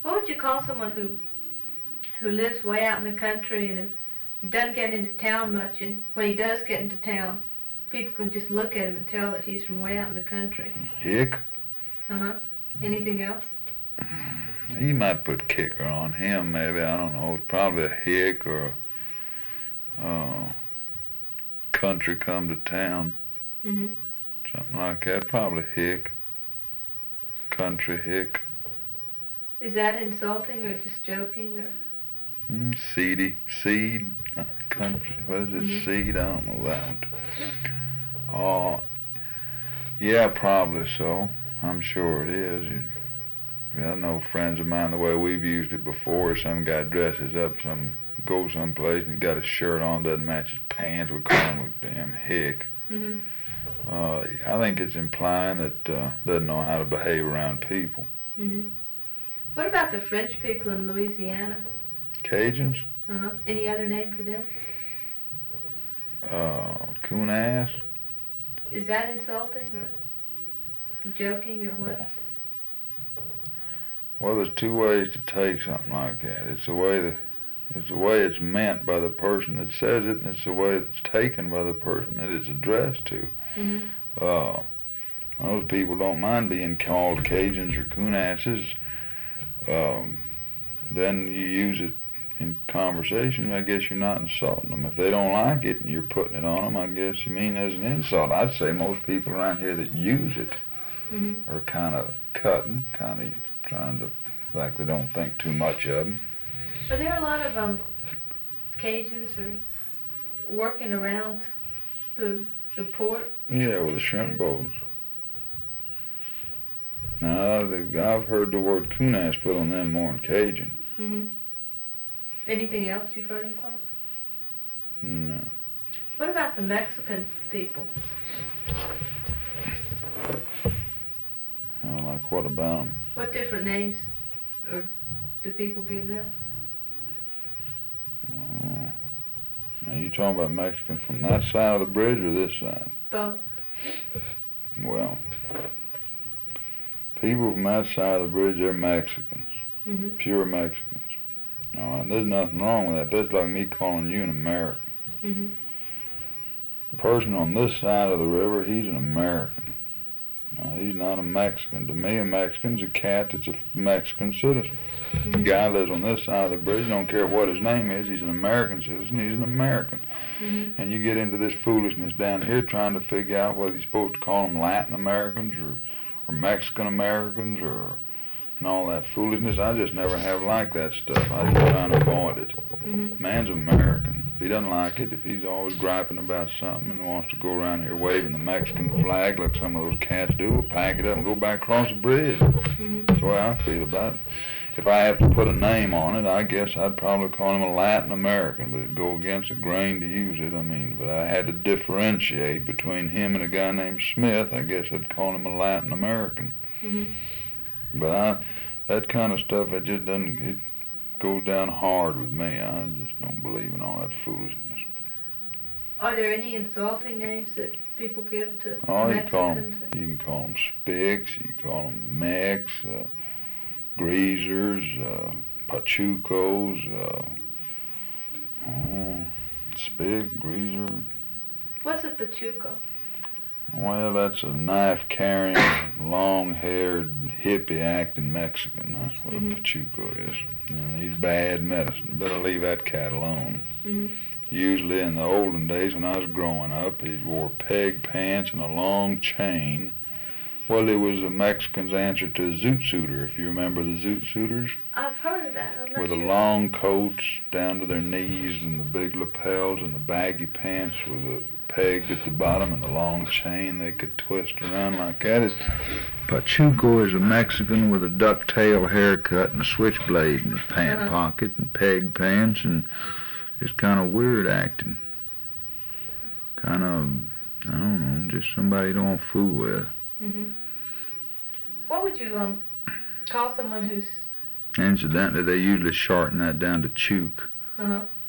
What would you call someone who lives way out in the country and who doesn't get into town much, and when he does get into town, people can just look at him and tell that he's from way out in the country? Hick? Uh-huh. Anything else? You might put kicker on him, maybe. I don't know. Probably a hick or country come to town. Mm-hmm. Something like that. Probably hick. Country hick. Is that insulting or just joking or? Seedy. Seed. Country. What is it? Mm-hmm. Seed? I don't know that one. Yeah, probably so. I'm sure it is. I know friends of mine, the way we've used it before, some guy dresses up, goes someplace and he's got a shirt on, doesn't match his pants, we call him a damn hick. Mm-hmm. I think it's implying that doesn't know how to behave around people. Mm-hmm. What about the French people in Louisiana? Cajuns? Uh-huh. Any other name for them? Coon ass? Is that insulting or joking or what? Well, there's two ways to take something like that. It's the way it's meant by the person that says it, and it's the way it's taken by the person that it's addressed to. Mm-hmm. Those people don't mind being called Cajuns or coon asses. Then you use it in conversation, I guess you're not insulting them. If they don't like it and you're putting it on them, I guess you mean as an insult. I'd say most people around here that use it Mm-hmm. are kind of cutting, kind of trying to, like they don't think too much of them. But there are a lot of Cajuns are working around the port. Yeah, with the shrimp bowls. Now, I've heard the word coon ass put on them more than Cajun. Mm-hmm. Anything else you've heard them called? No. What about the Mexican people? Like what about them? What different names or do people give them? Now you talking about Mexicans from that side of the bridge or this side? Both. Well, people from that side of the bridge, they're Mexicans. Mm-hmm. Pure Mexicans. All right, there's nothing wrong with that. That's like me calling you an American. Mm-hmm. The person on this side of the river, he's an American. He's not a Mexican. To me, a Mexican's a cat that's a Mexican citizen. Mm-hmm. The guy lives on this side of the bridge, don't care what his name is, he's an American citizen, he's an American. Mm-hmm. And you get into this foolishness down here trying to figure out whether you're supposed to call them Latin Americans or Mexican Americans and all that foolishness. I just never have liked that stuff. I just try to avoid it. Mm-hmm. Man's American. If he doesn't like it, if he's always griping about something and wants to go around here waving the Mexican flag like some of those cats do, we'll pack it up and go back across the bridge. Mm-hmm. That's the way I feel about it. If I have to put a name on it, I guess I'd probably call him a Latin American, but it'd go against the grain to use it. I mean, but I had to differentiate between him and a guy named Smith. I guess I'd call him a Latin American. Mm-hmm. But that kind of stuff, it just doesn't, it goes down hard with me. I just don't believe in all that foolishness. Are there any insulting names that people give to Mexicans? You can Mexicans? call them Spicks, you can call them Mex, Greasers, Pachucos, Spick, Greaser. What's a Pachuco? Well, that's a knife-carrying, long-haired, hippie-acting Mexican. That's what Mm-hmm. a Pachuco is. And he's bad medicine. You better leave that cat alone. Mm-hmm. Usually in the olden days when I was growing up, he wore peg pants and a long chain. Well, it was a Mexican's answer to a zoot suiter, if you remember the zoot suiters. I've heard of that. I'm not With the sure. long coats down to their knees and the big lapels and the baggy pants with a peg at the bottom and the long chain they could twist around like that. Pachuco is a Mexican with a ducktail haircut and a switchblade in his pant pocket and peg pants and just kind of weird acting. Kind of, I don't know, just somebody you don't fool with. Mm-hmm. What would you call someone who's... Incidentally, they usually shorten that down to chook. Uh-huh.